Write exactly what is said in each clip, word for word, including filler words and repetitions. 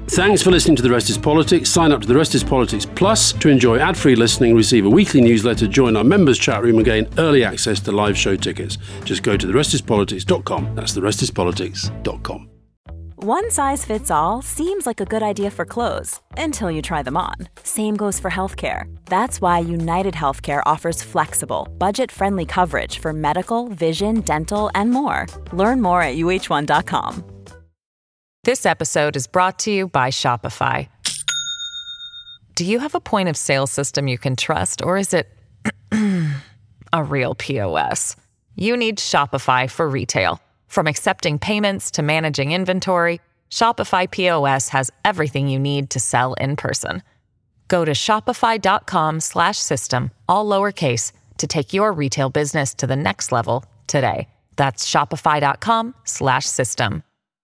Thanks for listening to The Rest is Politics. Sign up to The Rest is Politics Plus to enjoy ad-free listening, receive a weekly newsletter, join our members' chat room and gain early access to live show tickets. Just go to the rest is politics dot com. That's the rest is politics dot com. One size fits all seems like a good idea for clothes until you try them on. Same goes for healthcare. That's why United Healthcare offers flexible, budget-friendly coverage for medical, vision, dental, and more. Learn more at U H one dot com. This episode is brought to you by Shopify. Do you have a point of sale system you can trust, or is it a real P O S? You need Shopify for retail. From accepting payments to managing inventory, Shopify P O S has everything you need to sell in person. Go to shopify.com slash system, all lowercase, to take your retail business to the next level today. That's shopify.com slash system.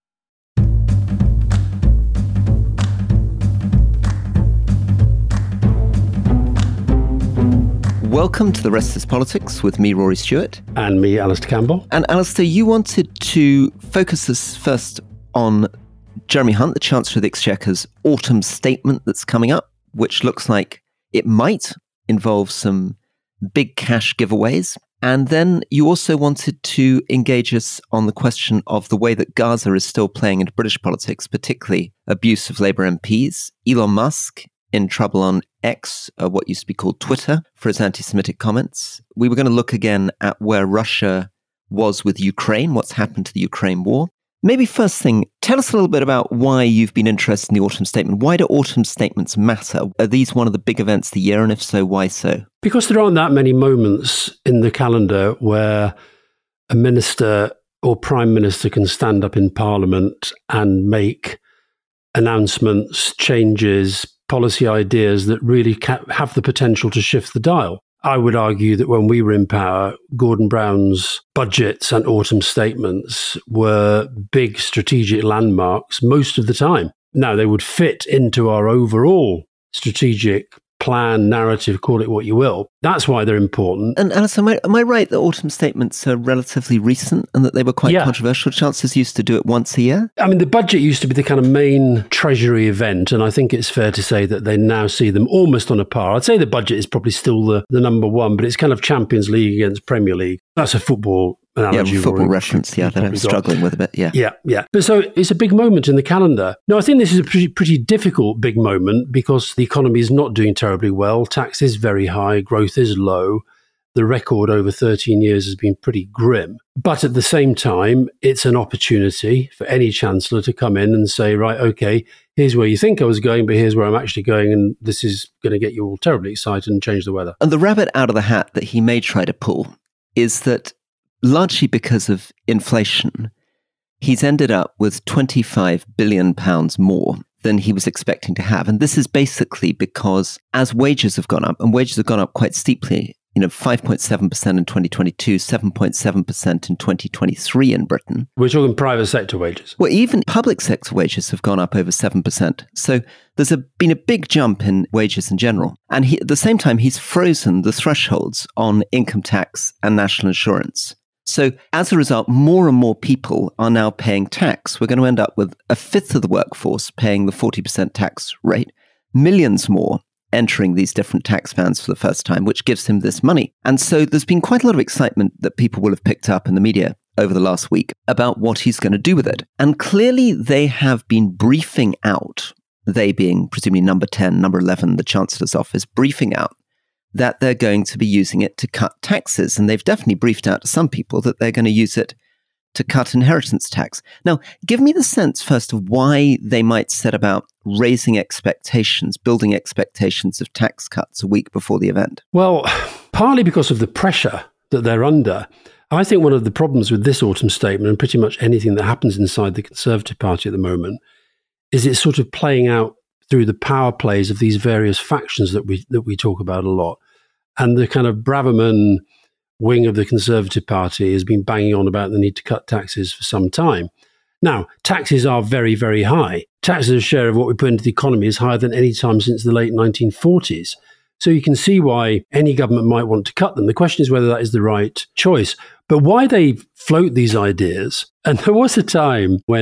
Welcome to The Rest is Politics with me, Rory Stewart. And me, Alistair Campbell. And Alistair, you wanted to focus us first on Jeremy Hunt, the Chancellor of the Exchequer's autumn statement that's coming up, which looks like it might involve some big cash giveaways. And then you also wanted to engage us on the question of the way that Gaza is still playing into British politics, particularly abuse of Labour M Ps, Elon Musk in trouble on X, uh, what used to be called Twitter, for his anti-Semitic comments. We were going to look again at where Russia was with Ukraine, what's happened to the Ukraine war. Maybe first thing, tell us a little bit about why you've been interested in the autumn statement. Why do autumn statements matter? Are these one of the big events of the year? And if so, why so? Because there aren't that many moments in the calendar where a minister or prime minister can stand up in Parliament and make announcements, changes, policy ideas that really ca- have the potential to shift the dial. I would argue that when we were in power, Gordon Brown's budgets and autumn statements were big strategic landmarks most of the time. Now, they would fit into our overall strategic plan, narrative, call it what you will. That's why they're important. And Alistair, am I, am I right that autumn statements are relatively recent and that they were quite yeah. controversial? Chancellors used to do it once a year? I mean, the budget used to be the kind of main Treasury event, and I think it's fair to say that they now see them almost on a par. I'd say the budget is probably still the, the number one, but it's kind of Champions League against Premier League. That's a football analogy. Yeah, football reference, yeah, that I'm struggling got. with a bit, yeah. Yeah, yeah. But so it's a big moment in the calendar. No, I think this is a pretty, pretty difficult big moment because the economy is not doing terribly well. Tax is very high, growth is low. The record over thirteen years has been pretty grim. But at the same time, it's an opportunity for any chancellor to come in and say, right, okay, here's where you think I was going, but here's where I'm actually going, and this is going to get you all terribly excited and change the weather. And the rabbit out of the hat that he may try to pull is that largely because of inflation, he's ended up with twenty-five billion pounds more than he was expecting to have. And this is basically because as wages have gone up, and wages have gone up quite steeply, you know, five point seven percent in twenty twenty-two, seven point seven percent in twenty twenty-three in Britain. We're talking private sector wages. Well, even public sector wages have gone up over seven percent. So there's a, been a big jump in wages in general. And he, at the same time, he's frozen the thresholds on income tax and national insurance. So as a result, more and more people are now paying tax. We're going to end up with a fifth of the workforce paying the forty percent tax rate, millions more entering these different tax bands for the first time, which gives him this money. And so there's been quite a lot of excitement that people will have picked up in the media over the last week about what he's going to do with it. And clearly they have been briefing out, they being presumably number ten, number eleven, the Chancellor's office, briefing out that they're going to be using it to cut taxes. And they've definitely briefed out to some people that they're going to use it to cut inheritance tax. Now, give me the sense first of why they might set about raising expectations, building expectations of tax cuts a week before the event. Well, partly because of the pressure that they're under. I think one of the problems with this autumn statement and pretty much anything that happens inside the Conservative Party at the moment is it's sort of playing out through the power plays of these various factions that we that we talk about a lot. And the kind of Braverman wing of the Conservative Party has been banging on about the need to cut taxes for some time. Now, taxes are very, very high. Taxes as a share of what we put into the economy is higher than any time since the late nineteen forties. So you can see why any government might want to cut them. The question is whether that is the right choice. But why they float these ideas, and there was a time when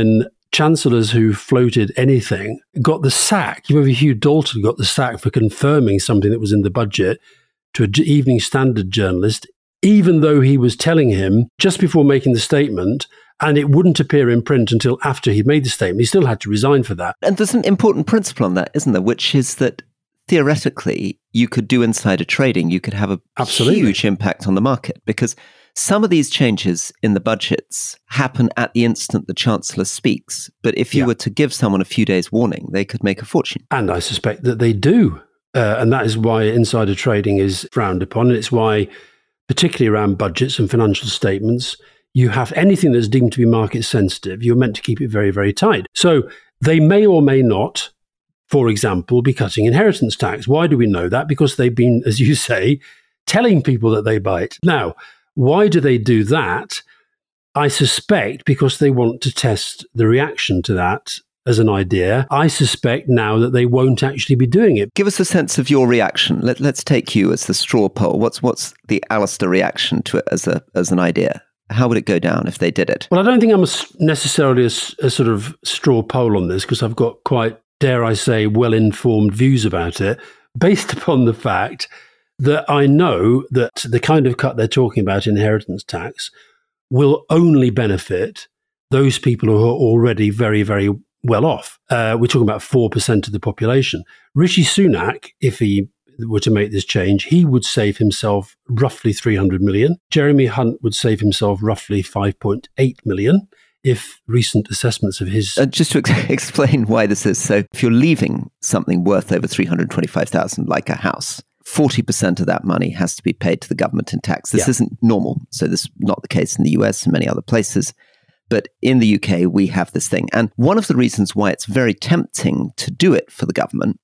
chancellors who floated anything got the sack. You remember Hugh Dalton got the sack for confirming something that was in the budget to an Evening Standard journalist, even though he was telling him just before making the statement, and it wouldn't appear in print until after he'd made the statement. He still had to resign for that. And there's an important principle on that, isn't there, which is that theoretically you could do insider trading. You could have a Absolutely. huge impact on the market, because some of these changes in the budgets happen at the instant the Chancellor speaks. But if you Yeah. were to give someone a few days' warning, they could make a fortune. And I suspect that they do. Uh, and that is why insider trading is frowned upon. And it's why, particularly around budgets and financial statements, you have anything that's deemed to be market sensitive, you're meant to keep it very, very tight. So they may or may not, for example, be cutting inheritance tax. Why do we know that? Because they've been, as you say, telling people that they buy it. Now, why do they do that? I suspect because they want to test the reaction to that as an idea. I suspect now that they won't actually be doing it. Give us a sense of your reaction. Let, let's take you as the straw poll. What's what's the Alistair reaction to it as a as an idea? How would it go down if they did it? Well, I don't think I'm a, necessarily a, a sort of straw poll on this, because I've got quite, dare I say, well-informed views about it, based upon the fact that I know that the kind of cut they're talking about, inheritance tax, will only benefit those people who are already very, very well off. Uh, we're talking about four percent of the population. Rishi Sunak, if he were to make this change, he would save himself roughly three hundred million. Jeremy Hunt would save himself roughly five point eight million if recent assessments of his... Uh, just to ex- explain why this is, so if you're leaving something worth over three hundred twenty-five thousand, like a house, forty percent of that money has to be paid to the government in tax. This Yeah. isn't normal. So this is not the case in the U S and many other places. But in the U K, we have this thing. And one of the reasons why it's very tempting to do it for the government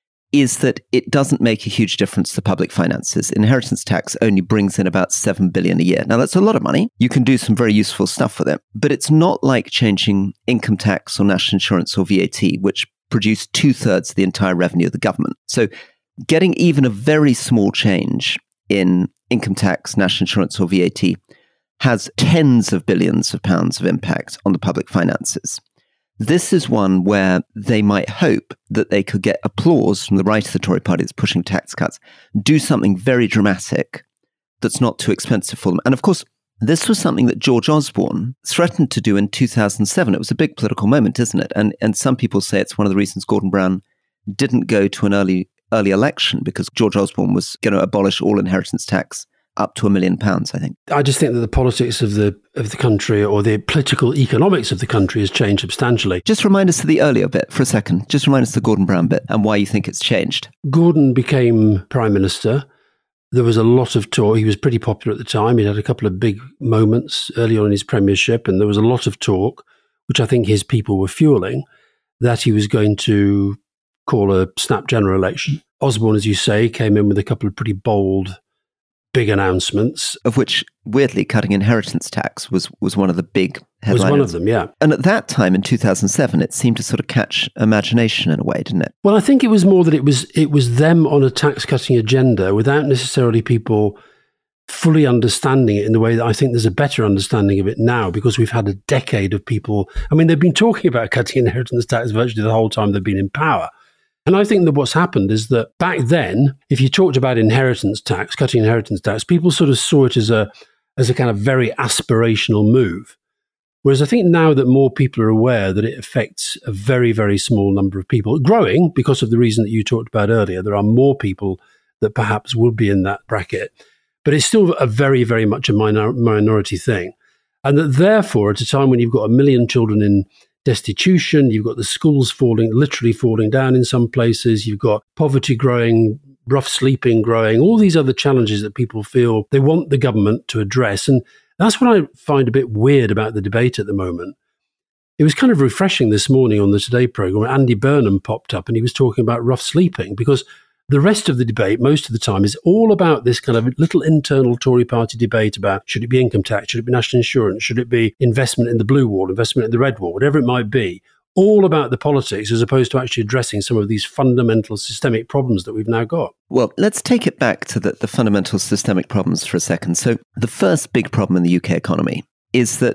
is that it doesn't make a huge difference to public finances. Inheritance tax only brings in about seven billion dollars a year. Now, that's a lot of money. You can do some very useful stuff with it. But it's not like changing income tax or national insurance or V A T, which produce two-thirds of the entire revenue of the government. So getting even a very small change in income tax, national insurance or V A T has tens of billions of pounds of impact on the public finances. This is one where they might hope that they could get applause from the right of the Tory party that's pushing tax cuts, do something very dramatic that's not too expensive for them. And of course, this was something that George Osborne threatened to do in two thousand seven. It was a big political moment, isn't it? And and some people say it's one of the reasons Gordon Brown didn't go to an early early election, because George Osborne was going to abolish all inheritance tax up to a million pounds, I think. I just think that the politics of the of the country, or the political economics of the country, has changed substantially. Just remind us of the earlier bit for a second. Just remind us of the Gordon Brown bit and why you think it's changed. Gordon became Prime Minister. There was a lot of talk. He was pretty popular at the time. He had a couple of big moments early on in his premiership, and there was a lot of talk, which I think his people were fueling, that he was going to call a snap general election. Osborne, as you say, came in with a couple of pretty bold, big announcements. Of which, weirdly, cutting inheritance tax was, was one of the big headlines. Was one of them, yeah. And at that time, in two thousand seven, it seemed to sort of catch imagination in a way, didn't it? Well, I think it was more that it was it was them on a tax-cutting agenda without necessarily people fully understanding it in the way that I think there's a better understanding of it now, because we've had a decade of people. I mean, they've been talking about cutting inheritance tax virtually the whole time they've been in power. And I think that what's happened is that back then, if you talked about inheritance tax, cutting inheritance tax, people sort of saw it as a as a kind of very aspirational move. Whereas I think now that more people are aware that it affects a very, very small number of people, growing because of the reason that you talked about earlier, there are more people that perhaps will be in that bracket. But it's still a very, very much a minor, minority thing. And that therefore, at a time when you've got a million children in destitution, you've got the schools falling, literally falling down in some places, you've got poverty growing, rough sleeping growing, all these other challenges that people feel they want the government to address. And that's what I find a bit weird about the debate at the moment. It was kind of refreshing this morning on the Today programme where Andy Burnham popped up and he was talking about rough sleeping, because the rest of the debate, most of the time, is all about this kind of little internal Tory party debate about should it be income tax, should it be national insurance, should it be investment in the blue wall, investment in the red wall, whatever it might be, all about the politics as opposed to actually addressing some of these fundamental systemic problems that we've now got. Well, let's take it back to the, the fundamental systemic problems for a second. So the first big problem in the U K economy is that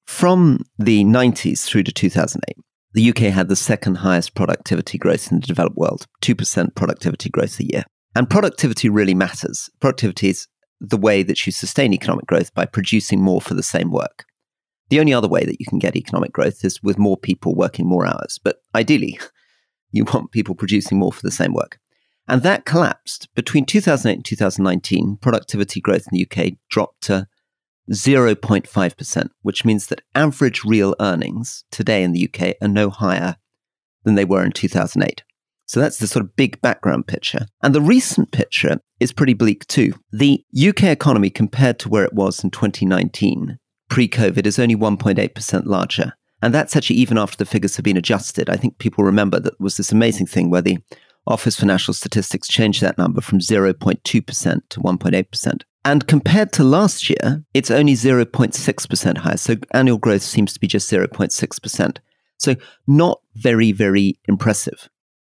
From the nineties through to two thousand eight, the U K had the second highest productivity growth in the developed world, two percent productivity growth a year. And productivity really matters. Productivity is the way that you sustain economic growth by producing more for the same work. The only other way that you can get economic growth is with more people working more hours. But ideally, you want people producing more for the same work. And that collapsed. Between two thousand eight and two thousand nineteen, productivity growth in the U K dropped to zero point five percent, which means that average real earnings today in the U K are no higher than they were in two thousand eight. So that's the sort of big background picture. And the recent picture is pretty bleak too. The U K economy, compared to where it was in twenty nineteen, pre-COVID, is only one point eight percent larger. And that's actually even after the figures have been adjusted. I think people remember that there was this amazing thing where the Office for National Statistics changed that number from zero point two percent to one point eight percent. And compared to last year, it's only zero point six percent higher. So annual growth seems to be just zero point six percent. So not very, very impressive.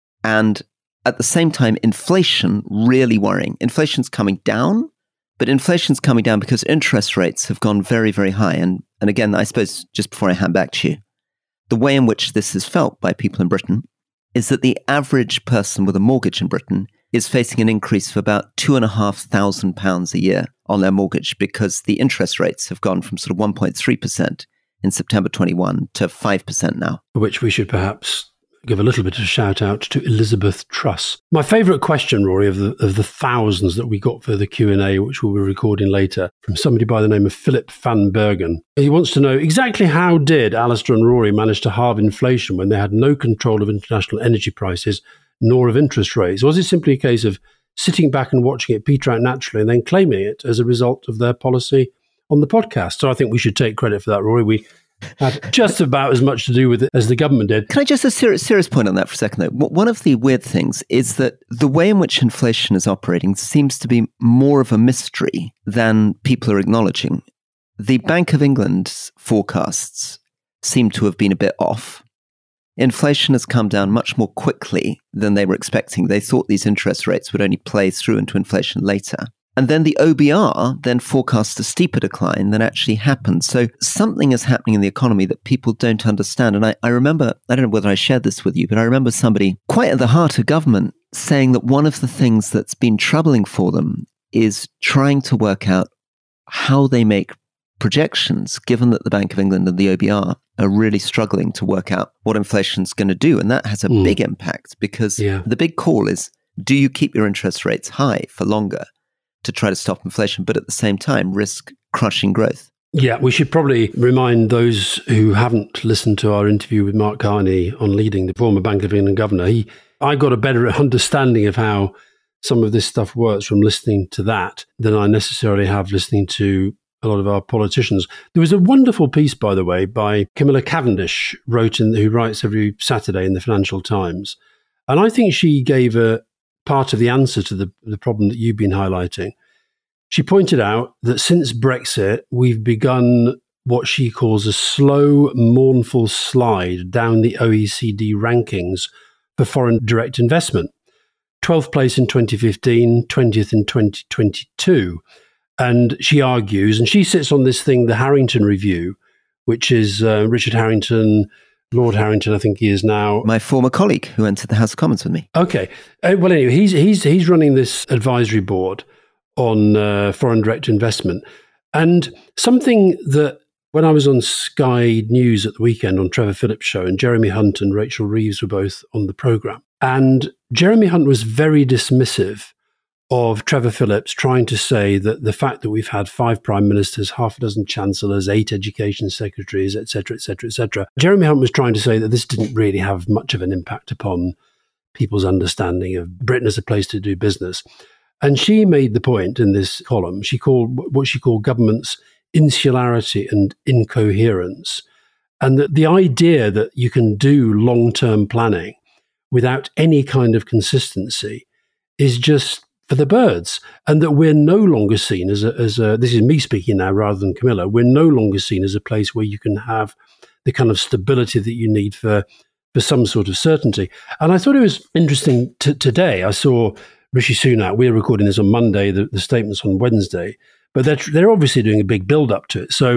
And at the same time, inflation, really worrying. Inflation's coming down, but inflation's coming down because interest rates have gone very, very high. And, and again, I suppose just before I hand back to you, the way in which this is felt by people in Britain is that the average person with a mortgage in Britain is facing an increase of about two and a half thousand pounds a year on their mortgage because the interest rates have gone from sort of one point three percent in September twenty-one to five percent now. Which we should perhaps give a little bit of a shout out to Elizabeth Truss. My favourite question, Rory, of the of the thousands that we got for the Q and A, which we'll be recording later, from somebody by the name of Philip van Bergen. He wants to know exactly how did Alistair and Rory manage to halve inflation when they had no control of international energy prices nor of interest rates? Was it simply a case of sitting back and watching it peter out naturally and then claiming it as a result of their policy on the podcast? So I think we should take credit for that, Rory. We had just about as much to do with it as the government did. Can I just a serious, serious point on that for a second, though? One of the weird things is that the way in which inflation is operating seems to be more of a mystery than people are acknowledging. The Bank of England's forecasts seem to have been a bit off. Inflation has come down much more quickly than they were expecting. They thought these interest rates would only play through into inflation later. And then the O B R then forecast a steeper decline than actually happened. So something is happening in the economy that people don't understand. And I, I remember, I don't know whether I shared this with you, but I remember somebody quite at the heart of government saying that one of the things that's been troubling for them is trying to work out how they make projections, given that the Bank of England and the O B R are really struggling to work out what inflation's going to do. And that has a mm. big impact because yeah. the big call is, do you keep your interest rates high for longer to try to stop inflation, but at the same time risk crushing growth? Yeah, we should probably remind those who haven't listened to our interview with Mark Carney on leading the former Bank of England governor. He, I got a better understanding of how some of this stuff works from listening to that than I necessarily have listening to a lot of our politicians. There was a wonderful piece, by the way, by Camilla Cavendish, wrote in, who writes every Saturday in the Financial Times. And I think she gave a part of the answer to the, the problem that you've been highlighting. She pointed out that since Brexit, we've begun what she calls a slow, mournful slide down the O E C D rankings for foreign direct investment. twelfth place in twenty fifteen, twentieth in twenty twenty-two. And she argues, and she sits on this thing, the Harrington Review, which is uh, Richard Harrington, Lord Harrington, I think he is now. My former colleague who entered the House of Commons with me. Okay. Uh, well, anyway, he's he's he's running this advisory board on uh, foreign direct investment. And something that, when I was on Sky News at the weekend on Trevor Phillips' show, and Jeremy Hunt and Rachel Reeves were both on the programme, and Jeremy Hunt was very dismissive of Trevor Phillips trying to say that the fact that we've had five prime ministers, half a dozen chancellors, eight education secretaries, et cetera, et cetera, et cetera. Jeremy Hunt was trying to say that this didn't really have much of an impact upon people's understanding of Britain as a place to do business. And she made the point in this column, she called what she called government's insularity and incoherence. And that the idea that you can do long-term planning without any kind of consistency is just for the birds, and that we're no longer seen as a, as a, this is me speaking now rather than Camilla, we're no longer seen as a place where you can have the kind of stability that you need for, for some sort of certainty. And I thought it was interesting t- today. I saw Rishi Sunak, we're recording this on Monday, the, the statements on Wednesday, but they're, they're obviously doing a big build up to it. So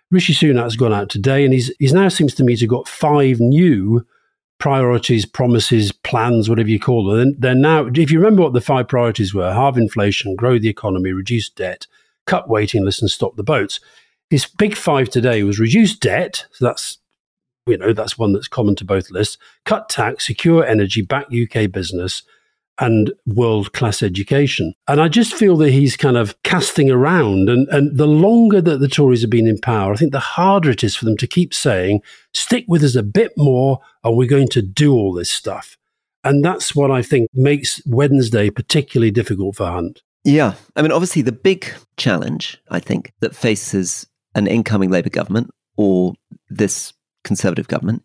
Rishi Sunak's gone out today, and he's he's now seems to me to have got five new priorities, promises, plans, whatever you call them. They're now, if you remember what the five priorities were: halve inflation, grow the economy, reduce debt, cut waiting lists, and stop the boats. His big five today was reduce debt, so that's you know that's one that's common to both lists. Cut tax, secure energy, back U K business, and world-class education. And I just feel that he's kind of casting around. And, and the longer that the Tories have been in power, I think the harder it is for them to keep saying, stick with us a bit more, and we're going to do all this stuff. And that's what I think makes Wednesday particularly difficult for Hunt. Yeah. I mean, obviously, the big challenge, I think, that faces an incoming Labour government or this Conservative government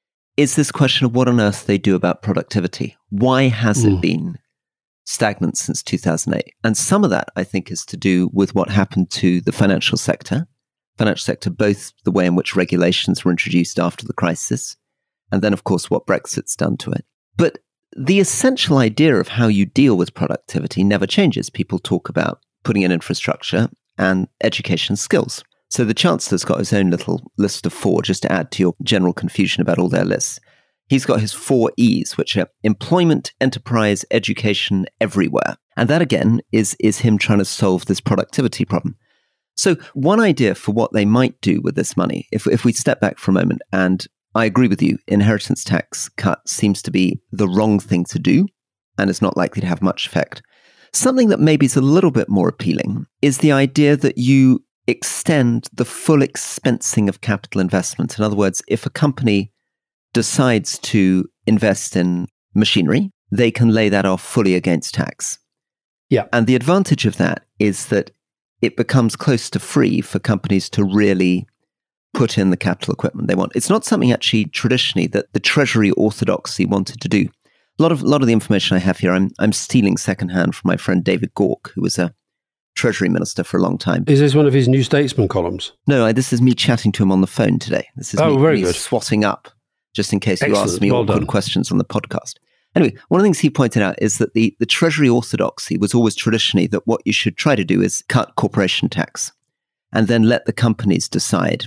is this question of what on earth they do about productivity. Why has mm. it been stagnant since two thousand eight? And some of that, I think, is to do with what happened to the financial sector. Financial sector, both the way in which regulations were introduced after the crisis, and then, of course, what Brexit's done to it. But the essential idea of how you deal with productivity never changes. People talk about putting in infrastructure and education skills. So the Chancellor's got his own little list of four, just to add to your general confusion about all their lists. He's got his four E's, which are employment, enterprise, education, everywhere. And that, again, is, is him trying to solve this productivity problem. So one idea for what they might do with this money, if, if we step back for a moment, and I agree with you, inheritance tax cut seems to be the wrong thing to do and is not likely to have much effect. Something that maybe is a little bit more appealing is the idea that you extend the full expensing of capital investment. In other words, if a company decides to invest in machinery, they can lay that off fully against tax. Yeah. And the advantage of that is that it becomes close to free for companies to really put in the capital equipment they want. It's not something actually traditionally that the Treasury orthodoxy wanted to do. A lot of, a lot of the information I have here, I'm, I'm stealing secondhand from my friend David Gauke, who was a Treasury Minister for a long time. Is this one of his New Statesman columns? No, I, this is me chatting to him on the phone today. This is oh, me, very me good. swatting up, just in case Excellent. you ask me well awkward done. questions on the podcast. Anyway, one of the things he pointed out is that the, the Treasury orthodoxy was always traditionally that what you should try to do is cut corporation tax and then let the companies decide.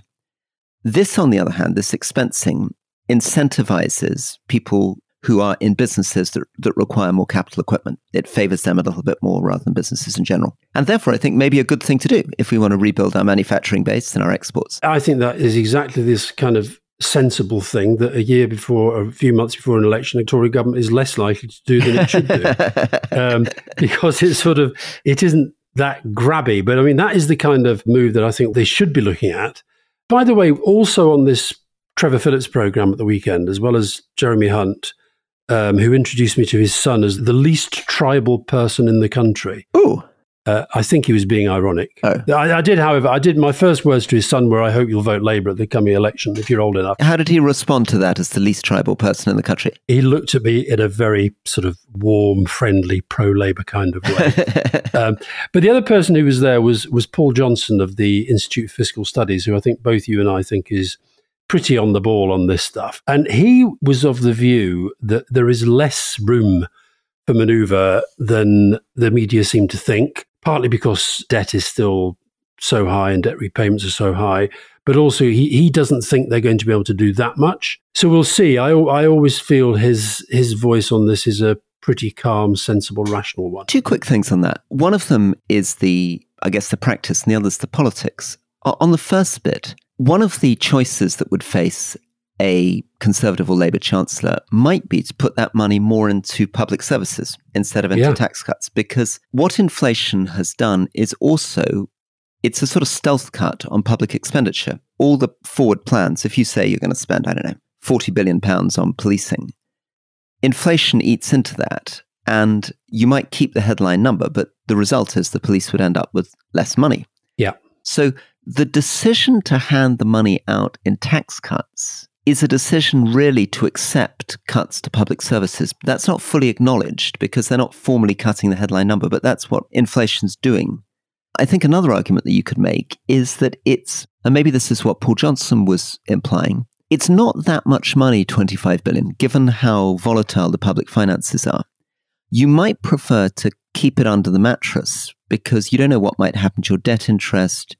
This, on the other hand, this expensing incentivizes people who are in businesses that, that require more capital equipment. It favors them a little bit more rather than businesses in general. And therefore, I think maybe a good thing to do if we want to rebuild our manufacturing base and our exports. I think that is exactly this kind of sensible thing that a year before, or a few months before an election, the Tory government is less likely to do than it should do. um, because it's sort of, it isn't that grabby. But I mean, that is the kind of move that I think they should be looking at. By the way, also on this Trevor Phillips programme at the weekend, as well as Jeremy Hunt, Um, who introduced me to his son as the least tribal person in the country. Ooh. Uh, I think he was being ironic. Oh. I, I did, however, I did my first words to his son were, I hope you'll vote Labour at the coming election, if you're old enough. How did he respond to that as the least tribal person in the country? He looked at me in a very sort of warm, friendly, pro-Labour kind of way. um, but the other person who was there was, was Paul Johnson of the Institute for Fiscal Studies, who I think both you and I think is pretty on the ball on this stuff. And he was of the view that there is less room for manoeuvre than the media seem to think, partly because debt is still so high and debt repayments are so high, but also he, he doesn't think they're going to be able to do that much. So we'll see. I, I always feel his his voice on this is a pretty calm, sensible, rational one. Two quick things on that. One of them is the, I guess, the practice, and the other is the politics. On the first bit, one of the choices that would face a Conservative or Labour Chancellor might be to put that money more into public services instead of into Yeah. tax cuts. Because what inflation has done is also, it's a sort of stealth cut on public expenditure. All the forward plans, if you say you're going to spend, I don't know, forty billion pounds on policing, inflation eats into that. And you might keep the headline number, but the result is the police would end up with less money. Yeah. So the decision to hand the money out in tax cuts is a decision really to accept cuts to public services. That's not fully acknowledged because they're not formally cutting the headline number, but that's what inflation's doing. I think another argument that you could make is that it's, and maybe this is what Paul Johnson was implying, it's not that much money, twenty-five billion, given how volatile the public finances are. You might prefer to keep it under the mattress because you don't know what might happen to your debt interest.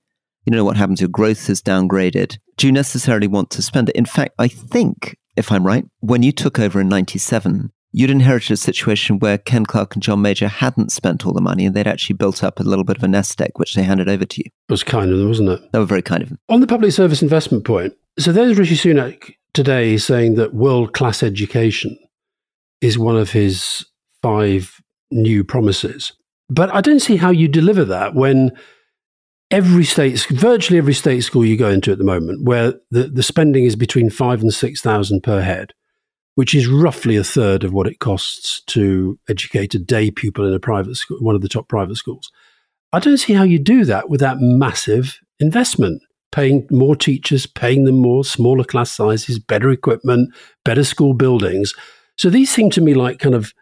You don't know what happens. Your growth is downgraded. Do you necessarily want to spend it? In fact, I think, if I'm right, when you took over in ninety-seven, you'd inherited a situation where Ken Clarke and John Major hadn't spent all the money and they'd actually built up a little bit of a nest egg, which they handed over to you. It was kind of them, wasn't it? They were very kind of them. On the public service investment point, so there's Rishi Sunak today saying that world-class education is one of his five new promises. But I don't see how you deliver that when every state, virtually every state school you go into at the moment, where the, the spending is between five and six thousand per head, which is roughly a third of what it costs to educate a day pupil in a private school, one of the top private schools. I don't see how you do that without massive investment, paying more teachers, paying them more, smaller class sizes, better equipment, better school buildings. So these seem to me like kind of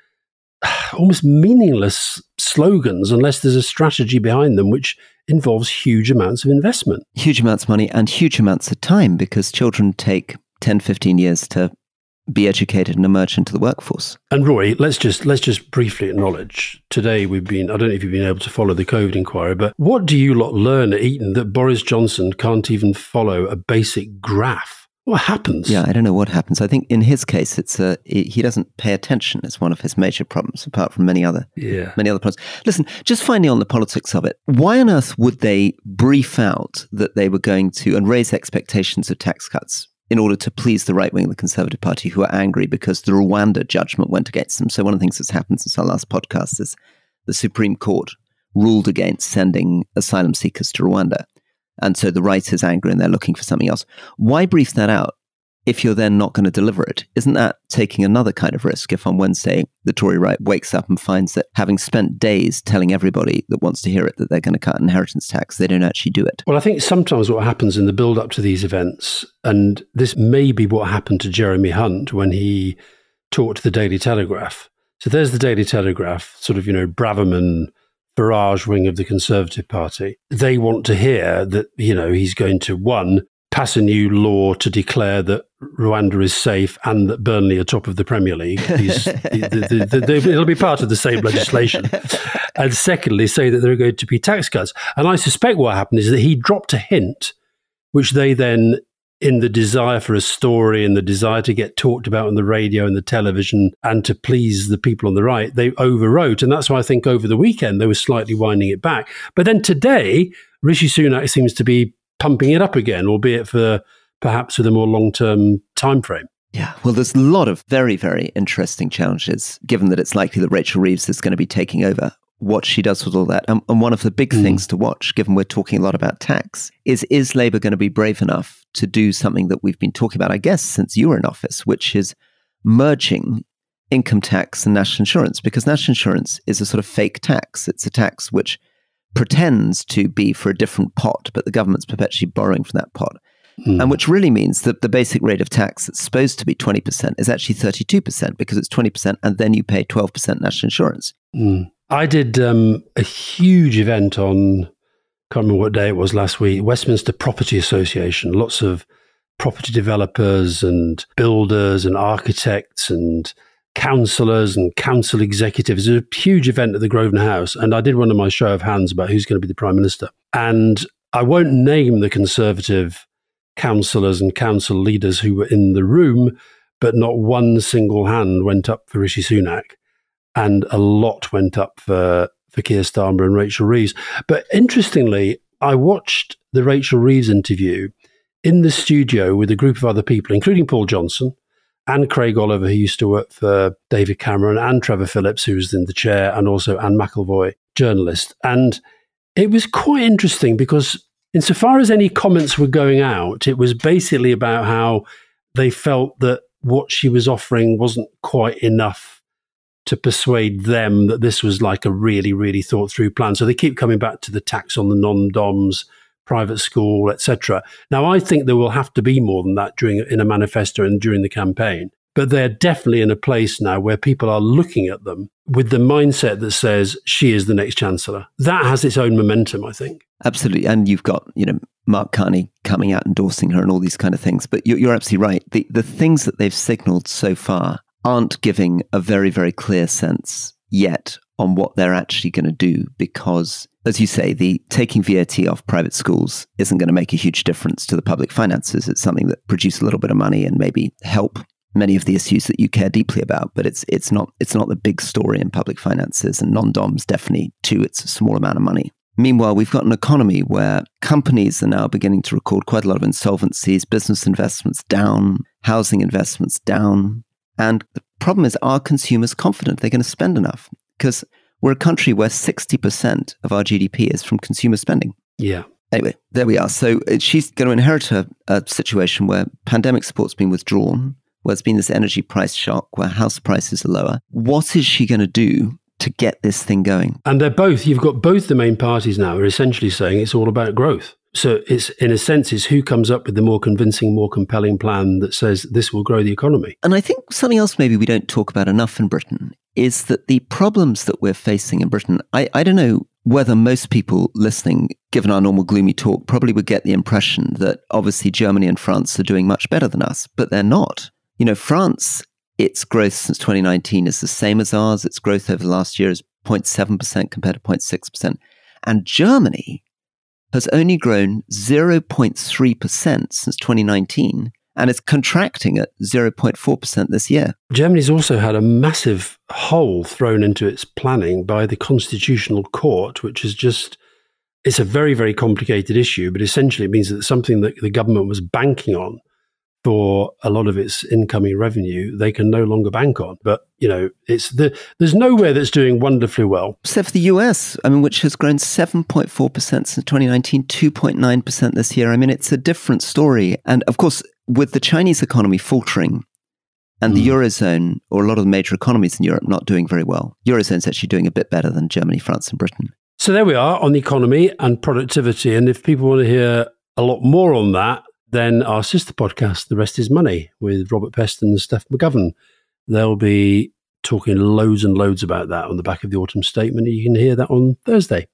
almost meaningless slogans unless there's a strategy behind them, which involves huge amounts of investment. Huge amounts of money and huge amounts of time, because children take ten, fifteen years to be educated and emerge into the workforce. And Roy, let's just let's just briefly acknowledge, today we've been, I don't know if you've been able to follow the COVID inquiry, but what do you lot learn at Eton that Boris Johnson can't even follow a basic graph? What happens? Yeah, I don't know what happens. I think in his case, it's a, he doesn't pay attention. It's one of his major problems, apart from many other, yeah. many other problems. Listen, just finally on the politics of it, why on earth would they brief out that they were going to and raise expectations of tax cuts in order to please the right wing of the Conservative Party, who are angry because the Rwanda judgment went against them? So one of the things that's happened since our last podcast is the Supreme Court ruled against sending asylum seekers to Rwanda. And so the right is angry and they're looking for something else. Why brief that out if you're then not going to deliver it? Isn't that taking another kind of risk if on Wednesday the Tory right wakes up and finds that having spent days telling everybody that wants to hear it that they're going to cut inheritance tax, they don't actually do it? Well, I think sometimes what happens in the build-up to these events, and this may be what happened to Jeremy Hunt when he talked to the Daily Telegraph. So there's the Daily Telegraph, sort of, you know, Braverman, Farage wing of the Conservative Party. They want to hear that, you know, he's going to, one, pass a new law to declare that Rwanda is safe and that Burnley are top of the Premier League. These, the, the, the, the, it'll be part of the same legislation. And secondly, say that there are going to be tax cuts. And I suspect what happened is that he dropped a hint, which they then, in the desire for a story and the desire to get talked about on the radio and the television and to please the people on the right, they overwrote. And that's why I think over the weekend they were slightly winding it back. But then today, Rishi Sunak seems to be pumping it up again, albeit for perhaps with a more long-term time frame. Yeah, well, there's a lot of very, very interesting challenges, given that it's likely that Rachel Reeves is going to be taking over. What she does with all that. Um, and one of the big mm. things to watch, given we're talking a lot about tax, is is Labour going to be brave enough to do something that we've been talking about, I guess, since you were in office, which is merging income tax and national insurance? Because national insurance is a sort of fake tax. It's a tax which pretends to be for a different pot, but the government's perpetually borrowing from that pot. Mm. And which really means that the basic rate of tax that's supposed to be twenty percent is actually thirty-two percent, because it's twenty percent and then you pay twelve percent national insurance. Mm. I did um, a huge event on, can't remember what day it was last week, Westminster Property Association. Lots of property developers and builders and architects and councillors and council executives. It was a huge event at the Grosvenor House. And I did one of my show of hands about who's going to be the Prime Minister. And I won't name the Conservative councillors and council leaders who were in the room, but not one single hand went up for Rishi Sunak. And a lot went up for, for Keir Starmer and Rachel Reeves. But interestingly, I watched the Rachel Reeves interview in the studio with a group of other people, including Paul Johnson and Craig Oliver, who used to work for David Cameron, and Trevor Phillips, who was in the chair, and also Anne McElvoy, journalist. And it was quite interesting because insofar as any comments were going out, it was basically about how they felt that what she was offering wasn't quite enough to persuade them that this was like a really, really thought through plan. So they keep coming back to the tax on the non-doms, private school, et cetera. Now, I think there will have to be more than that during in a manifesto and during the campaign. But they're definitely in a place now where people are looking at them with the mindset that says she is the next Chancellor. That has its own momentum, I think. Absolutely. And you've got, you know, Mark Carney coming out endorsing her and all these kind of things. But you're, you're absolutely right. The, the things that they've signalled so far aren't giving a very, very clear sense yet on what they're actually going to do, because as you say, the taking V A T off private schools isn't going to make a huge difference to the public finances. It's something that produces a little bit of money and maybe help many of the issues that you care deeply about, but it's it's not it's not the big story in public finances, and non-doms definitely too. It's a small amount of money. Meanwhile, we've got an economy where companies are now beginning to record quite a lot of insolvencies, business investments down, housing investments down. And the problem is, are consumers confident they're going to spend enough? Because we're a country where sixty percent of our G D P is from consumer spending. Yeah. Anyway, there we are. So she's going to inherit a, a situation where pandemic support's been withdrawn, where there's been this energy price shock, where house prices are lower. What is she going to do to get this thing going? And they're both, you've got both the main parties now are essentially saying it's all about growth. So it's, in a sense, it's who comes up with the more convincing, more compelling plan that says this will grow the economy. And I think something else maybe we don't talk about enough in Britain is that the problems that we're facing in Britain, I, I don't know whether most people listening, given our normal gloomy talk, probably would get the impression that obviously Germany and France are doing much better than us, but they're not. You know, France, its growth since twenty nineteen is the same as ours. Its growth over the last year is zero point seven percent compared to zero point six percent. And Germany has only grown zero point three percent since twenty nineteen, and it's contracting at zero point four percent this year. Germany's also had a massive hole thrown into its planning by the Constitutional Court, which is just, it's a very, very complicated issue, but essentially it means that something that the government was banking on for a lot of its incoming revenue, they can no longer bank on. But, you know, it's the, there's nowhere that's doing wonderfully well. Except for the U S, I mean, which has grown seven point four percent since twenty nineteen, two point nine percent this year. I mean, it's a different story. And of course, with the Chinese economy faltering and the mm. Eurozone, or a lot of the major economies in Europe, not doing very well, Eurozone's actually doing a bit better than Germany, France, and Britain. So there we are on the economy and productivity. And if people want to hear a lot more on that, then our sister podcast, The Rest is Money, with Robert Peston and Steph McGovern. They'll be talking loads and loads about that on the back of the autumn statement. You can hear that on Thursday.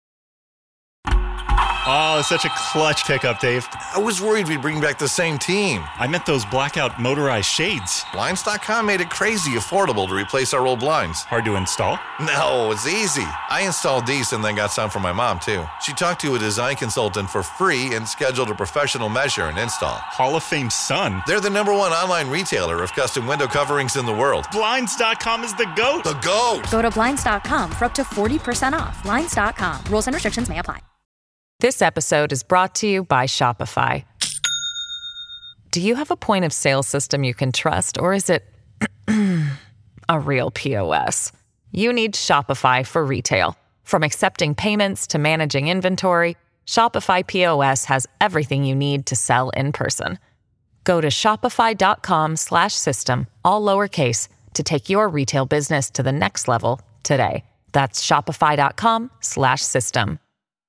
Oh, such a clutch pickup, Dave. I was worried we'd bring back the same team. I meant those blackout motorized shades. Blinds dot com made it crazy affordable to replace our old blinds. Hard to install? No, it's easy. I installed these and then got some for my mom, too. She talked to a design consultant for free and scheduled a professional measure and install. Hall of Fame son. They're the number one online retailer of custom window coverings in the world. Blinds dot com is the GOAT. The GOAT. Go to Blinds dot com for up to forty percent off. Blinds dot com. Rules and restrictions may apply. This episode is brought to you by Shopify. Do you have a point of sale system you can trust, or is it a real P O S? You need Shopify for retail. From accepting payments to managing inventory, Shopify P O S has everything you need to sell in person. Go to shopify.com slash system, all lowercase, to take your retail business to the next level today. That's shopify.com slash system.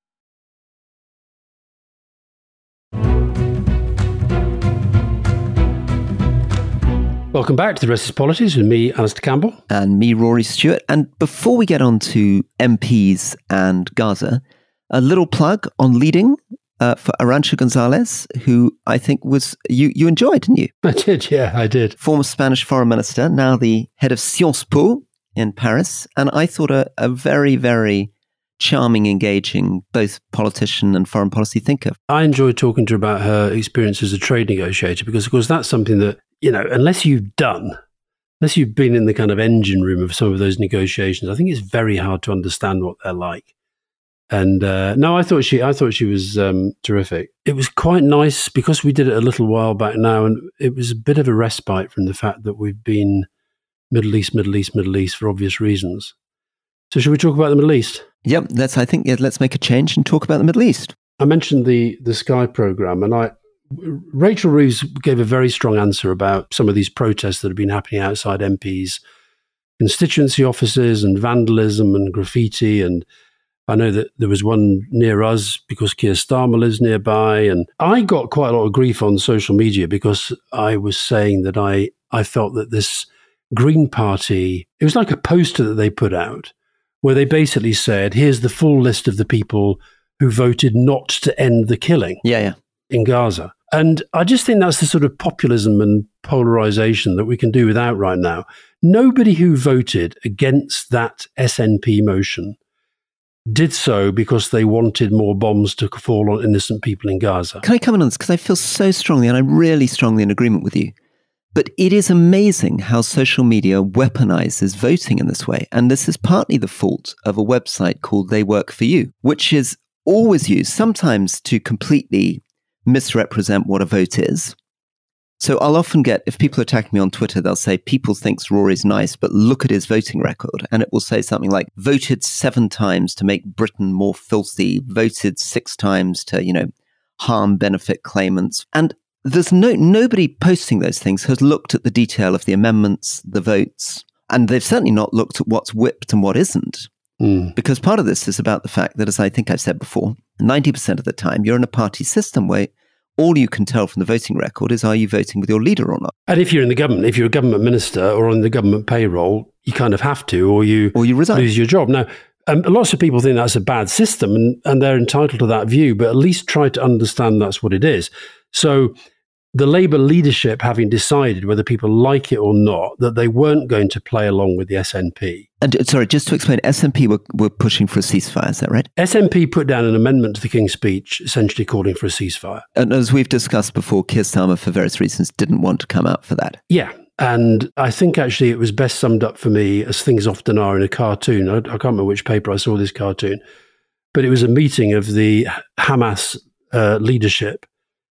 Welcome back to The Rest is Politics with me, Alistair Campbell. And me, Rory Stewart. And before we get on to M Ps and Gaza, a little plug on Leading uh, for Arantxa González, who I think was, you, you enjoyed, didn't you? I did, yeah, I did. Former Spanish foreign minister, now the head of Sciences Po in Paris. And I thought a, a very, very charming, engaging, both politician and foreign policy thinker. I enjoyed talking to her about her experience as a trade negotiator, because, of course, that's something that, you know, unless you've done, unless you've been in the kind of engine room of some of those negotiations, I think it's very hard to understand what they're like. And uh, no, I thought she, I thought she was um, terrific. It was quite nice because we did it a little while back now, and it was a bit of a respite from the fact that we've been Middle East, Middle East, Middle East for obvious reasons. So should we talk about the Middle East? Yep, let's. I think yeah, let's make a change and talk about the Middle East. I mentioned the the Sky program, and I. Rachel Reeves gave a very strong answer about some of these protests that have been happening outside M Ps' constituency offices and vandalism and graffiti. And I know that there was one near us because Keir Starmer lives nearby. And I got quite a lot of grief on social media because I was saying that I, I felt that this Green Party, it was like a poster that they put out where they basically said, here's the full list of the people who voted not to end the killing yeah, yeah. in Gaza. And I just think that's the sort of populism and polarization that we can do without right now. Nobody who voted against that S N P motion did so because they wanted more bombs to fall on innocent people in Gaza. Can I comment on this? Because I feel so strongly, and I'm really strongly in agreement with you. But it is amazing how social media weaponizes voting in this way. And this is partly the fault of a website called They Work For You, which is always used sometimes to completely misrepresent what a vote is. So I'll often get, if people attack me on Twitter, they'll say, people thinks Rory's nice, but look at his voting record. And it will say something like, voted seven times to make Britain more filthy, voted six times to, you know, harm benefit claimants. And there's no, nobody posting those things has looked at the detail of the amendments, the votes, and they've certainly not looked at what's whipped and what isn't. Mm. Because part of this is about the fact that, as I think I've said before, ninety percent of the time you're in a party system where all you can tell from the voting record is, are you voting with your leader or not? And if you're in the government, if you're a government minister or on the government payroll, you kind of have to, or you, or you resign. Lose your job. Now, um, lots of people think that's a bad system, and, and they're entitled to that view, but at least try to understand that's what it is. So the Labour leadership, having decided whether people like it or not, that they weren't going to play along with the S N P. And sorry, just to explain, S N P were, were pushing for a ceasefire, is that right? S N P put down an amendment to the King's Speech, essentially calling for a ceasefire. And as we've discussed before, Keir Starmer, for various reasons, didn't want to come out for that. Yeah. And I think actually it was best summed up for me, as things often are, in a cartoon. I, I can't remember which paper I saw this cartoon, but it was a meeting of the Hamas uh, leadership.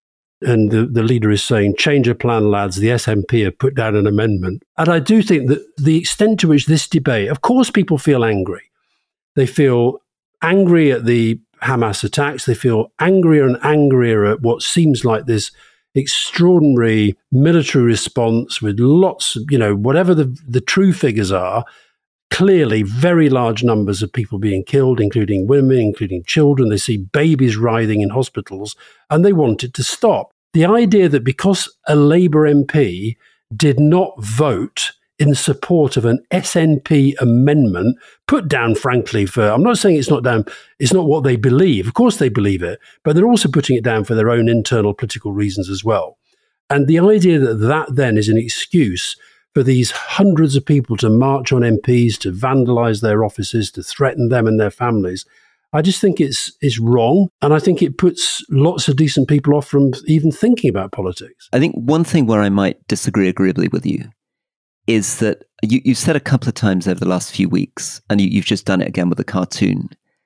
And the, the leader is saying, change your plan, lads. The S N P have put down an amendment. And I do think that the extent to which this debate, of course, people feel angry. They feel angry at the Hamas attacks. They feel angrier and angrier at what seems like this extraordinary military response with lots of, you know, whatever the, the true figures are, clearly very large numbers of people being killed, including women, including children. They see babies writhing in hospitals, and they want it to stop. The idea that because a Labour M P did not vote in support of an S N P amendment, put down, frankly, for, I'm not saying it's not down, it's not what they believe. Of course they believe it, but they're also putting it down for their own internal political reasons as well. And the idea that that then is an excuse for these hundreds of people to march on M Ps, to vandalise their offices, to threaten them and their families, I just think it's it's wrong. And I think it puts lots of decent people off from even thinking about politics. I think one thing where I might disagree agreeably with you is that you, you've said a couple of times over the last few weeks, and you, you've just done it again with the cartoon,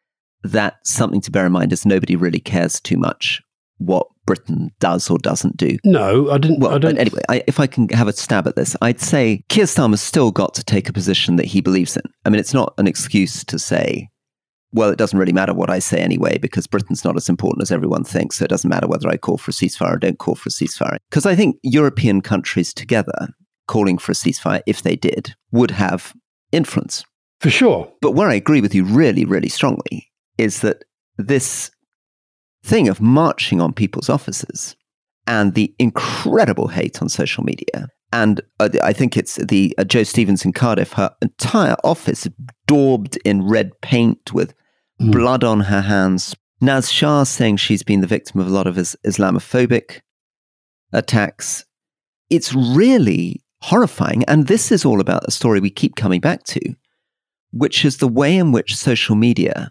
that something to bear in mind is nobody really cares too much what Britain does or doesn't do. No, I didn't. Well, I don't. anyway, I, if I can have a stab at this, I'd say Keir Starmer's still got to take a position that he believes in. I mean, it's not an excuse to say, well, it doesn't really matter what I say anyway, because Britain's not as important as everyone thinks, so it doesn't matter whether I call for a ceasefire or don't call for a ceasefire. Because I think European countries together calling for a ceasefire, if they did, would have influence. For sure. But where I agree with you really, really strongly is that this thing of marching on people's offices and the incredible hate on social media. And uh, I think it's the uh, Jo Stevens in Cardiff, her entire office daubed in red paint with mm. blood on her hands. Naz Shah saying she's been the victim of a lot of is- Islamophobic attacks. It's really horrifying. And this is all about a story we keep coming back to, which is the way in which social media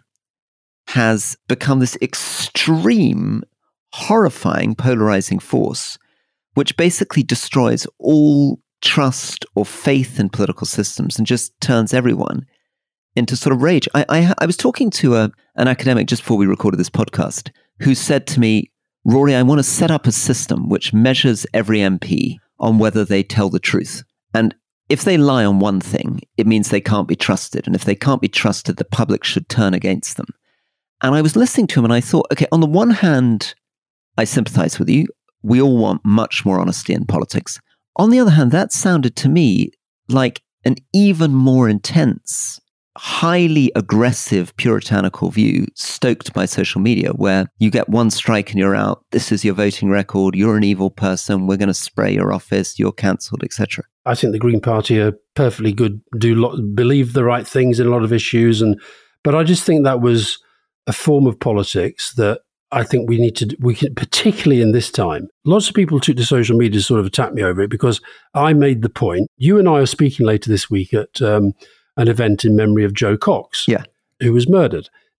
has become this extreme, horrifying, polarizing force, which basically destroys all trust or faith in political systems and just turns everyone into sort of rage. I, I, I was talking to a, an academic just before we recorded this podcast who said to me, Rory, I want to set up a system which measures every M P on whether they tell the truth. And if they lie on one thing, it means they can't be trusted. And if they can't be trusted, the public should turn against them. And I was listening to him and I thought, okay, on the one hand, I sympathize with you. We all want much more honesty in politics. On the other hand, that sounded to me like an even more intense, highly aggressive, puritanical view stoked by social media, where you get one strike and you're out. This is your voting record. You're an evil person. We're going to spray your office. You're cancelled, et cetera. I think the Green Party are perfectly good, do lo- believe the right things in a lot of issues. and But I just think that was a form of politics that I think we need to, we can, particularly in this time. Lots of people took to social media to sort of attack me over it because I made the point. You and I are speaking later this week at um, an event in memory of Joe Cox, yeah. who was murdered.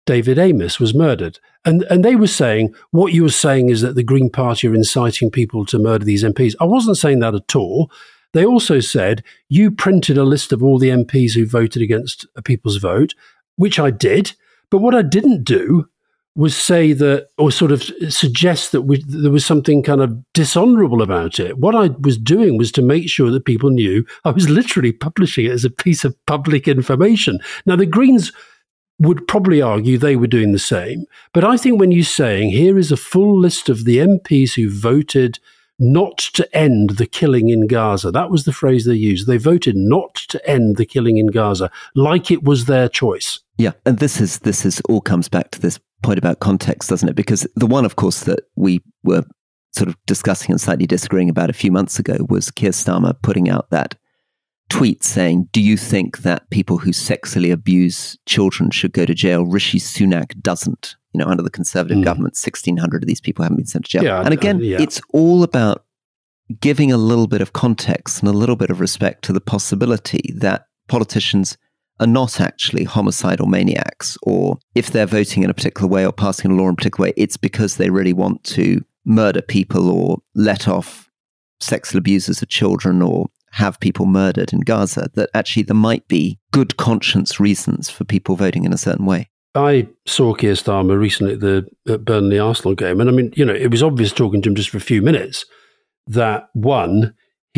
David Amess was murdered. And and they were saying, what you were saying is that the Green Party are inciting people to murder these M Ps. I wasn't saying that at all. They also said, you printed a list of all the M Ps who voted against a People's Vote, which I did. But what I didn't do was say that, or sort of suggest that we, there was something kind of dishonourable about it. What I was doing was to make sure that people knew I was literally publishing it as a piece of public information. Now, the Greens would probably argue they were doing the same. But I think when you're saying, here is a full list of the M Ps who voted not to end the killing in Gaza, that was the phrase they used. They voted not to end the killing in Gaza, like it was their choice. Yeah, and this is this is all comes back to this point about context, doesn't it? Because the one, of course, that we were sort of discussing and slightly disagreeing about a few months ago was Keir Starmer putting out that tweet saying, do you think that people who sexually abuse children should go to jail? Rishi Sunak doesn't. You know, under the Conservative mm. government, sixteen hundred of these people haven't been sent to jail. Yeah, and again, uh, yeah. it's all about giving a little bit of context and a little bit of respect to the possibility that politicians are not actually homicidal maniacs, or if they're voting in a particular way or passing a law in a particular way, it's because they really want to murder people or let off sexual abusers of children or have people murdered in Gaza, that actually there might be good conscience reasons for people voting in a certain way. I saw Keir Starmer recently at the at Burnley Arsenal game, and I mean, you know, it was obvious talking to him just for a few minutes that, one,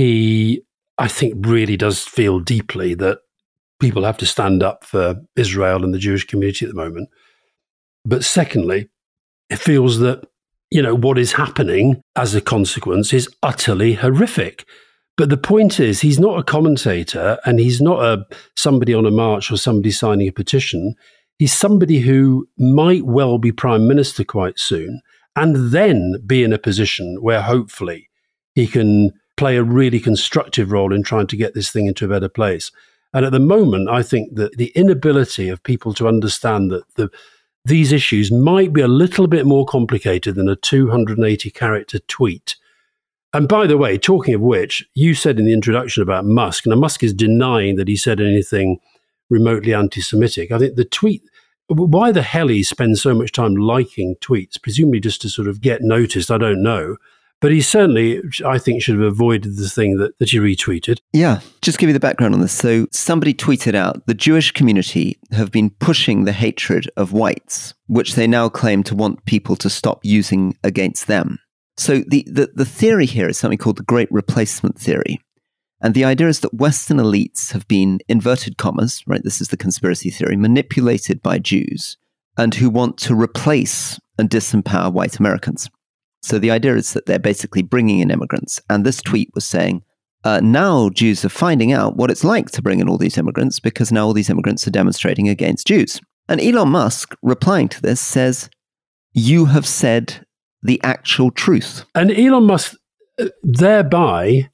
he, I think, really does feel deeply that people have to stand up for Israel and the Jewish community at the moment. But secondly, it feels that, you know, what is happening as a consequence is utterly horrific. But the point is, he's not a commentator and he's not a somebody on a march or somebody signing a petition. He's somebody who might well be Prime Minister quite soon and then be in a position where hopefully he can play a really constructive role in trying to get this thing into a better place. And at the moment, I think that the inability of people to understand that the, these issues might be a little bit more complicated than a two hundred eighty character tweet. And by the way, talking of which, you said in the introduction about Musk. Now, Musk is denying that he said anything remotely anti-Semitic. I think the tweet, why the hell he spends so much time liking tweets, presumably just to sort of get noticed, I don't know. But he certainly, I think, should have avoided the thing that, that he retweeted. Yeah, just give you the background on this. So somebody tweeted out, the Jewish community have been pushing the hatred of whites, which they now claim to want people to stop using against them. So the, the, the theory here is something called the Great Replacement Theory. And the idea is that Western elites have been, inverted commas, right, this is the conspiracy theory, manipulated by Jews and who want to replace and disempower white Americans. So the idea is that they're basically bringing in immigrants. And this tweet was saying, uh, now Jews are finding out what it's like to bring in all these immigrants because now all these immigrants are demonstrating against Jews. And Elon Musk, replying to this, says, you have said the actual truth. And Elon Musk uh, thereby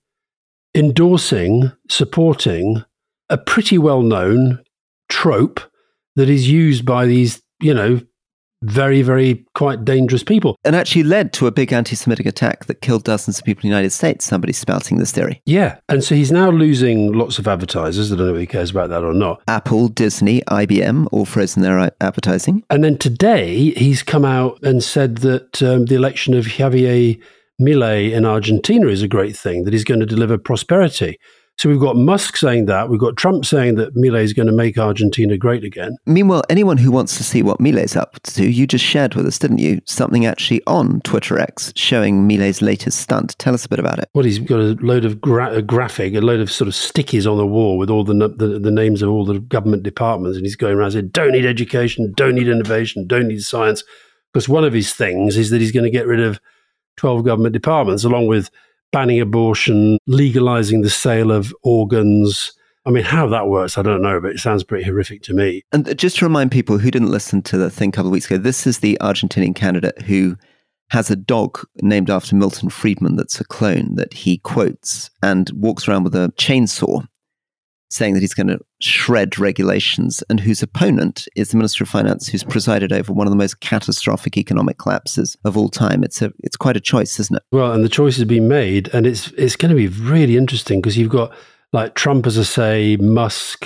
endorsing, supporting a pretty well-known trope that is used by these, you know, very, very quite dangerous people. And actually led to a big anti-Semitic attack that killed dozens of people in the United States, somebody spouting this theory. Yeah. And so he's now losing lots of advertisers. I don't know if he cares about that or not. Apple, Disney, I B M, all frozen their advertising. And then today he's come out and said that um, the election of Javier Milei in Argentina is a great thing, that he's going to deliver prosperity. So we've got Musk saying that. We've got Trump saying that Milei is going to make Argentina great again. Meanwhile, anyone who wants to see what Milei's up to, you just shared with us, didn't you? Something actually on Twitter X showing Milei's latest stunt. Tell us a bit about it. Well, he's got a load of gra- a graphic, a load of sort of stickies on the wall with all the, the the names of all the government departments. And he's going around saying, don't need education, don't need innovation, don't need science. Because one of his things is that he's going to get rid of twelve government departments, along with banning abortion, legalizing the sale of organs. I mean, how that works, I don't know, but it sounds pretty horrific to me. And just to remind people who didn't listen to the thing a couple of weeks ago, this is the Argentinian candidate who has a dog named after Milton Friedman that's a clone that he quotes and walks around with a chainsaw, saying that he's going to shred regulations, and whose opponent is the Minister of Finance, who's presided over one of the most catastrophic economic collapses of all time. It's a, it's quite a choice, isn't it? Well, and the choice has been made, and it's it's going to be really interesting because you've got like Trump, as I say, Musk,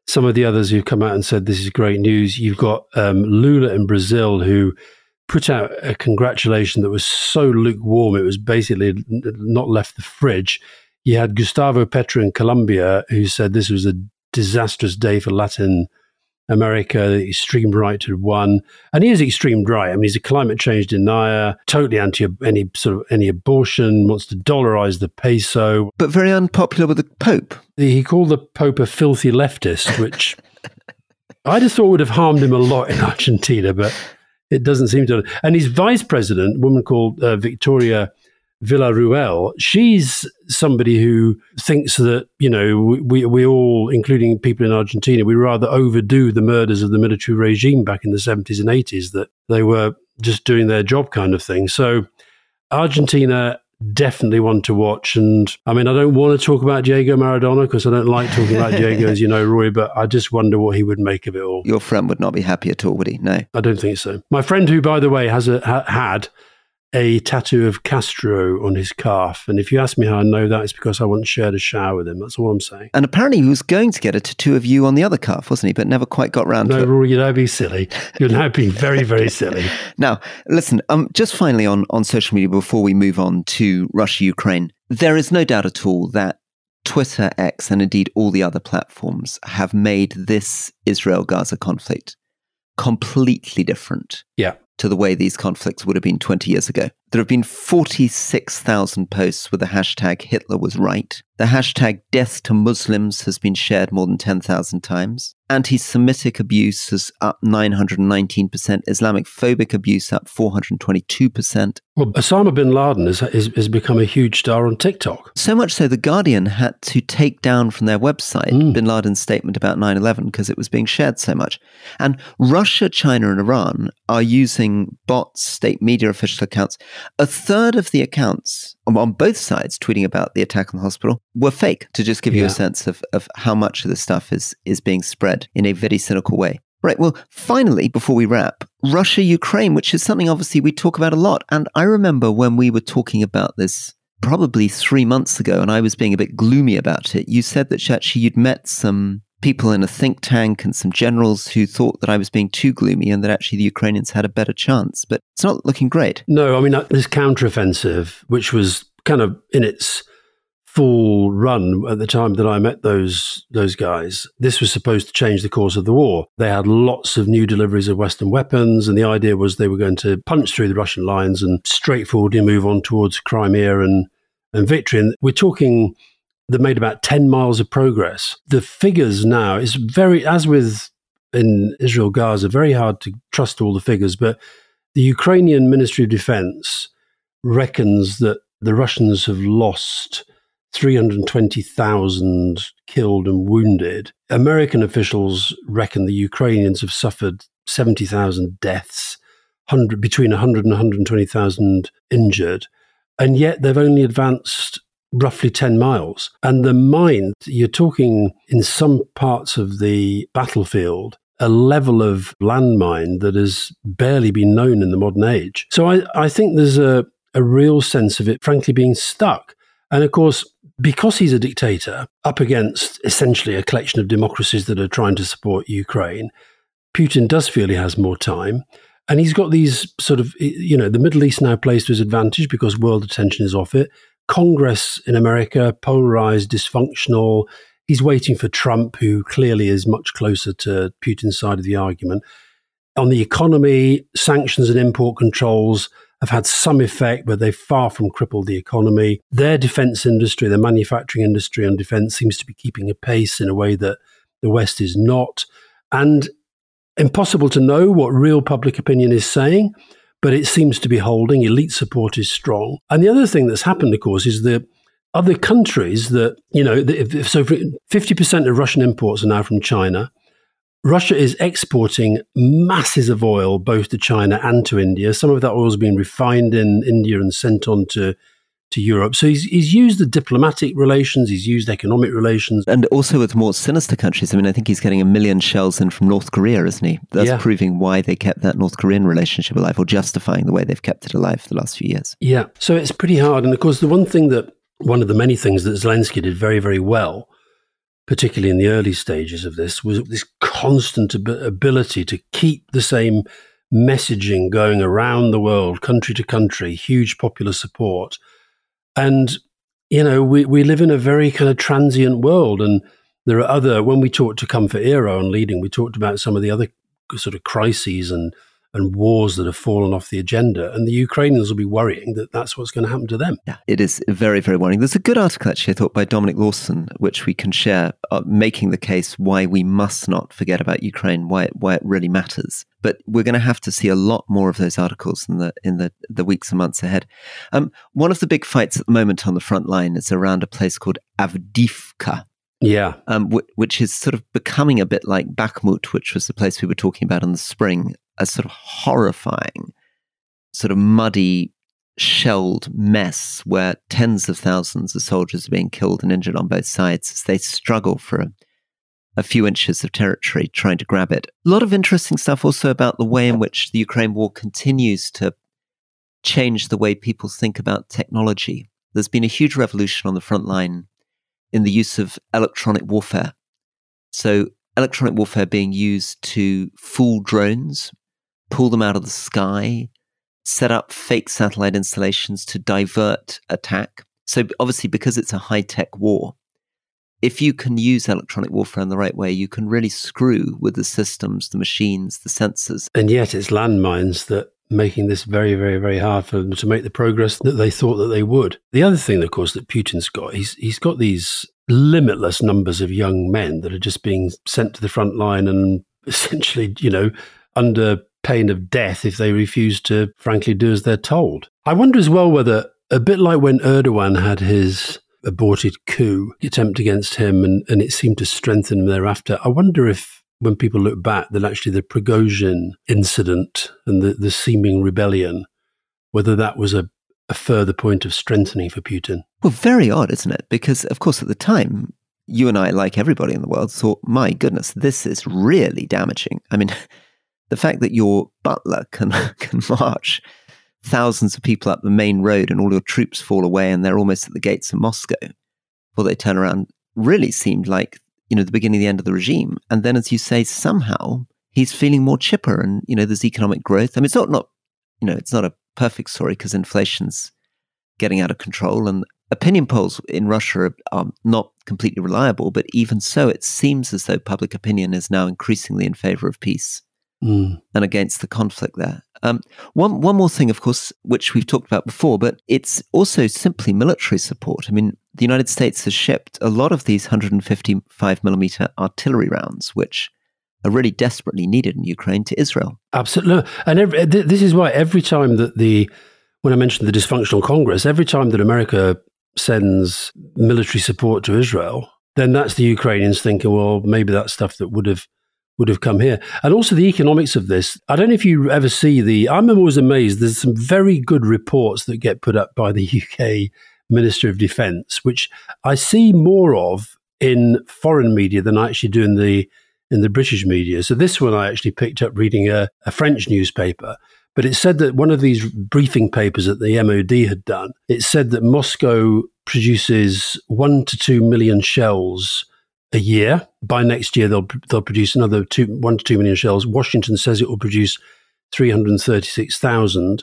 some of the others who've come out and said this is great news. You've got um, Lula in Brazil, who put out a congratulation that was so lukewarm, it was basically not left the fridge. You had Gustavo Petro in Colombia, who said this was a disastrous day for Latin America, the extreme right had won. And he is extreme right. I mean, he's a climate change denier, totally anti any sort of any abortion, wants to dollarize the peso. But very unpopular with the Pope. He called the Pope a filthy leftist, which I just thought would have harmed him a lot in Argentina, but it doesn't seem to. And his vice president, a woman called uh, Victoria Villarruel, she's somebody who thinks that, you know, we we all, including people in Argentina, we rather overdo the murders of the military regime back in the seventies and eighties, that they were just doing their job kind of thing. So Argentina, definitely one to watch. And I mean, I don't want to talk about Diego Maradona because I don't like talking about Diego, as you know, Roy, but I just wonder what he would make of it all. Your friend would not be happy at all, would he? No. I don't think so. My friend, who, by the way, has a, ha- had a tattoo of Castro on his calf. And if you ask me how I know that, it's because I once shared a shower with him. That's all I'm saying. And apparently he was going to get a tattoo of you on the other calf, wasn't he? But never quite got round no, to it. No, Rory, you're now being silly. You're now being very, very silly. Now, listen, um, just finally on, on social media before we move on to Russia-Ukraine, there is no doubt at all that Twitter, X, and indeed all the other platforms have made this Israel-Gaza conflict completely different. Yeah. To the way these conflicts would have been twenty years ago. There have been forty-six thousand posts with the hashtag Hitler was right. The hashtag death to Muslims has been shared more than ten thousand times. Anti-Semitic abuse is up nine hundred nineteen percent. Islamic phobic abuse up four hundred twenty-two percent. Well, Osama bin Laden has, has, has become a huge star on TikTok. So much so, The Guardian had to take down from their website mm. bin Laden's statement about nine eleven because it was being shared so much. And Russia, China, and Iran are using bots, state media official accounts. A third of the accounts on both sides tweeting about the attack on the hospital were fake, to just give you yeah. a sense of, of how much of this stuff is, is being spread in a very cynical way. Right, well, finally, before we wrap, Russia-Ukraine, which is something obviously we talk about a lot. And I remember when we were talking about this probably three months ago, and I was being a bit gloomy about it, you said that actually you'd met some people in a think tank and some generals who thought that I was being too gloomy and that actually the Ukrainians had a better chance. But it's not looking great. No, I mean, this counteroffensive, which was kind of in its full run at the time that I met those those guys, this was supposed to change the course of the war. They had lots of new deliveries of Western weapons, and the idea was they were going to punch through the Russian lines and straightforwardly move on towards Crimea and, and victory. And we're talking... They made about ten miles of progress. The figures now is very, as with in Israel, Gaza, very hard to trust all the figures, but the Ukrainian Ministry of Defense reckons that the Russians have lost three hundred twenty thousand killed and wounded. American officials reckon the Ukrainians have suffered seventy thousand deaths, one hundred, between one hundred and one hundred twenty thousand injured, and yet they've only advanced roughly ten miles. And the mine, you're talking in some parts of the battlefield, a level of landmine that has barely been known in the modern age. So I, I think there's a, a real sense of it, frankly, being stuck. And of course, because he's a dictator up against essentially a collection of democracies that are trying to support Ukraine, Putin does feel he has more time. And he's got these sort of, you know, the Middle East now plays to his advantage because world attention is off it. Congress in America, polarized, dysfunctional. He's waiting for Trump, who clearly is much closer to Putin's side of the argument. On the economy, sanctions and import controls have had some effect, but they've far from crippled the economy. Their defense industry, their manufacturing industry on defense seems to be keeping a pace in a way that the West is not. And impossible to know what real public opinion is saying, but it seems to be holding. Elite support is strong. And the other thing that's happened, of course, is that other countries that, you know, so fifty percent of Russian imports are now from China. Russia is exporting masses of oil both to China and to India. Some of that oil has been refined in India and sent on to to Europe. So he's he's used the diplomatic relations, he's used economic relations. And also with more sinister countries. I mean, I think he's getting a million shells in from North Korea, isn't he? That's yeah. proving why they kept that North Korean relationship alive, or justifying the way they've kept it alive for the last few years. Yeah, so it's pretty hard. And of course, the one thing that, one of the many things that Zelensky did very, very well particularly in the early stages of this, was this constant ab- ability to keep the same messaging going around the world, country to country, huge popular support. And, you know, we, we live in a very kind of transient world. And there are other, when we talked to Comfort Era on Leading, we talked about some of the other sort of crises and and wars that have fallen off the agenda. And the Ukrainians will be worrying that that's what's going to happen to them. Yeah, it is very, very worrying. There's a good article, actually, I thought, by Dominic Lawson, which we can share, uh, making the case why we must not forget about Ukraine, why it, why it really matters. But we're going to have to see a lot more of those articles in the in the, the weeks and months ahead. Um, one of the big fights at the moment on the front line is around a place called Avdiivka. Yeah. Um, w- which is sort of becoming a bit like Bakhmut, which was the place we were talking about in the spring, a sort of horrifying, sort of muddy, shelled mess where tens of thousands of soldiers are being killed and injured on both sides as they struggle for a, a few inches of territory trying to grab it. A lot of interesting stuff also about the way in which the Ukraine war continues to change the way people think about technology. There's been a huge revolution on the front line in the use of electronic warfare. So electronic warfare being used to fool drones, pull them out of the sky, set up fake satellite installations to divert attack. So obviously, because it's a high-tech war, if you can use electronic warfare in the right way, you can really screw with the systems, the machines, the sensors. And yet it's landmines that making this very, very, very hard for them to make the progress that they thought that they would. The other thing, of course, that Putin's got, he's he's got these limitless numbers of young men that are just being sent to the front line and essentially, you know, under pain of death if they refuse to, frankly, do as they're told. I wonder as well whether, a bit like when Erdogan had his aborted coup attempt against him and, and it seemed to strengthen him thereafter, I wonder if when people look back, that actually the Prigozhin incident and the, the seeming rebellion, whether that was a, a further point of strengthening for Putin. Well, very odd, isn't it? Because, of course, at the time, you and I, like everybody in the world, thought, my goodness, this is really damaging. I mean, the fact that your butler can, can march thousands of people up the main road and all your troops fall away and they're almost at the gates of Moscow before they turn around really seemed like, you know, the beginning, the end of the regime. And then, as you say, somehow he's feeling more chipper and, you know, there's economic growth. I mean, it's not, not you know, it's not a perfect story because inflation's getting out of control and opinion polls in Russia are, are not completely reliable. But even so, it seems as though public opinion is now increasingly in favor of peace mm. and against the conflict there. Um, one, one more thing, of course, which we've talked about before, but it's also simply military support. I mean, the United States has shipped a lot of these one hundred fifty-five millimeter artillery rounds, which are really desperately needed in Ukraine, to Israel. Absolutely. And every, this is why every time that the, when I mentioned the dysfunctional Congress, every time that America sends military support to Israel, then that's the Ukrainians thinking, well, maybe that's stuff that would have would have come here. And also the economics of this. I don't know if you ever see the, I'm always amazed, there's some very good reports that get put up by the U K Minister of Defence, which I see more of in foreign media than I actually do in the in the British media. So this one I actually picked up reading a, a French newspaper, but it said that one of these briefing papers that the M O D had done, it said that Moscow produces one to two million shells a year. By next year, they'll they'll produce another two, one to two million shells. Washington says it will produce three hundred thirty-six thousand.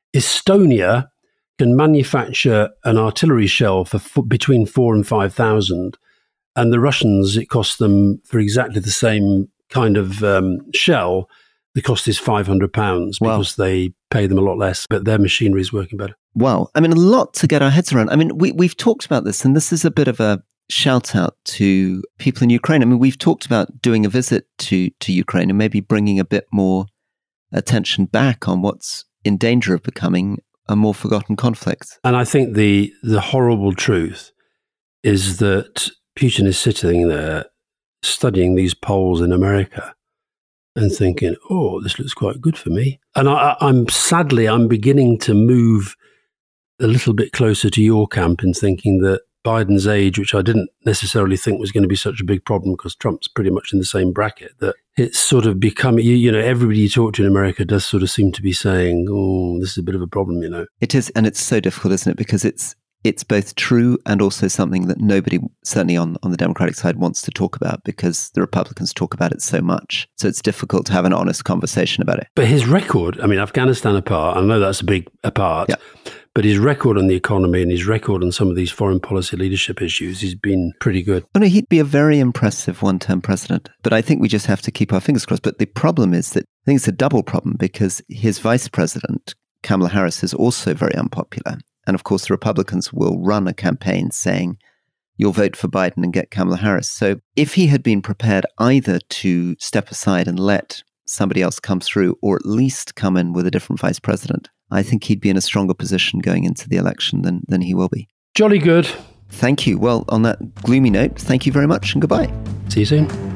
Estonia can manufacture an artillery shell for f- between four and five thousand, and the Russians, it costs them for exactly the same kind of um, shell. The cost is five hundred pounds because wow. they pay them a lot less, but their machinery is working better. Wow, I mean, a lot to get our heads around. I mean, we we've talked about this, and this is a bit of a shout out to people in Ukraine. I mean, we've talked about doing a visit to, to Ukraine and maybe bringing a bit more attention back on what's in danger of becoming a more forgotten conflict. And I think the the horrible truth is that Putin is sitting there studying these polls in America and thinking, oh, this looks quite good for me. And I, I'm sadly, I'm beginning to move a little bit closer to your camp in thinking that Biden's age, which I didn't necessarily think was going to be such a big problem because Trump's pretty much in the same bracket, that it's sort of become, you, you know, everybody you talk to in America does sort of seem to be saying, oh, this is a bit of a problem, you know. It is, and it's so difficult, isn't it? Because it's it's both true and also something that nobody, certainly on, on the Democratic side, wants to talk about because the Republicans talk about it so much. So it's difficult to have an honest conversation about it. But his record, I mean, Afghanistan apart, I know that's a big apart, yeah. but his record on the economy and his record on some of these foreign policy leadership issues has been pretty good. Oh, no, he'd be a very impressive one-term president. But I think we just have to keep our fingers crossed. But the problem is that I think it's a double problem because his vice president, Kamala Harris, is also very unpopular. And of course, the Republicans will run a campaign saying, you'll vote for Biden and get Kamala Harris. So if he had been prepared either to step aside and let somebody else come through, or at least come in with a different vice president, I think he'd be in a stronger position going into the election than, than he will be. Jolly good. Thank you. Well, on that gloomy note, thank you very much and goodbye. See you soon.